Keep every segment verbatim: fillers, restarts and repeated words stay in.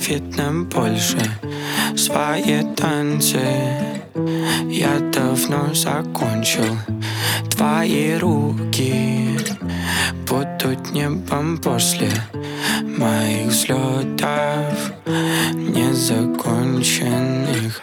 видно больше свои танцы. Я давно закончил. Твои руки будут небом после моих взлетов незаконченных.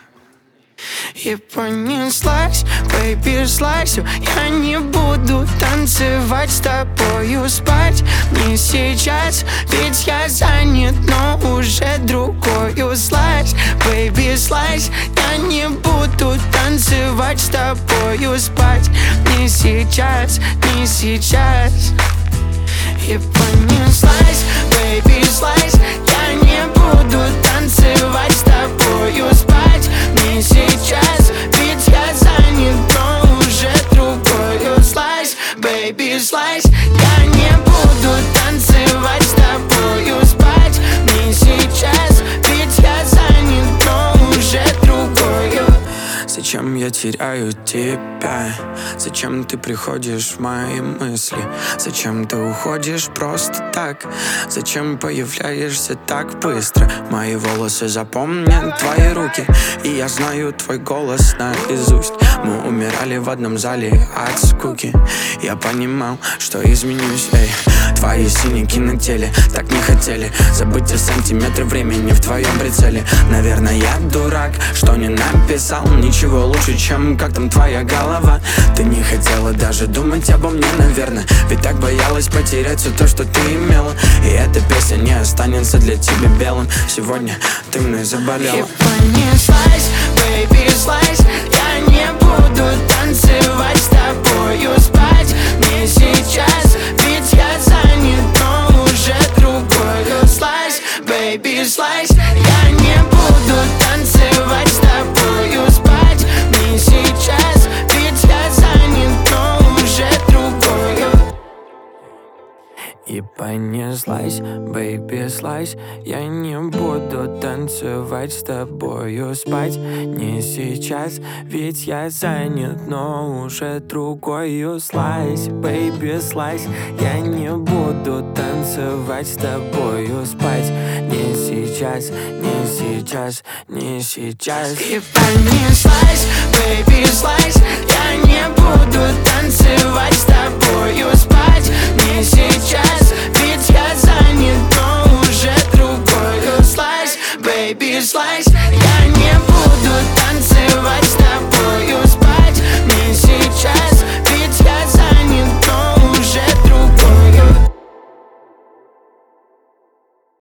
И понеслась, baby, слазь. Я не буду танцевать с тобою, спать не сейчас, ведь я занят, но уже другою. Слазь, baby, слазь. Я не буду танцевать с тобою, спать не сейчас, не сейчас. И понеслась, baby, слазь. Я не буду танцевать с тобою, спать не сейчас, ведь я занят, но уже другою. Слазь, baby, слазь. Я не буду танцевать с тобою, спать не сейчас, ведь я занят, но уже другою. Зачем я теряю тебя? Зачем ты приходишь в мои мысли? Зачем ты уходишь просто так? Зачем появляешься так быстро? Мои волосы запомнят твои руки, и я знаю твой голос наизусть. Мы умирали в одном зале от скуки. Я понимал, что изменюсь, эй. Твои синяки на теле так не хотели забыть о сантиметре времени в твоем прицеле. Наверное, я дурак, что не написал ничего лучше, чем как там твоя голова. Ты не хотела даже думать обо мне, наверное, ведь так боялась потерять все то, что ты имела. И эта песня не останется для тебя белым. Сегодня ты мной заболела. И понеслась, baby, слазь. Я не буду танцевать с тобою, спать не сейчас, ведь я занят, но уже другою. Слазь, baby, слазь. Я не буду танцевать с тобою, спать не сейчас, ведь я занят, но уже другою. И понеслась, baby, слазь. Я не буду танцевать с тобою, спать не сейчас, ведь я занят, но уже другою. Слазь, baby, слазь. Я не буду танцевать с тобою, спать не сейчас, не сейчас, не сейчас. И понеслась, baby, слазь. Я не буду танцевать с тобою, спать не сейчас, ведь я занят, но уже другою. Слазь, baby, слазь.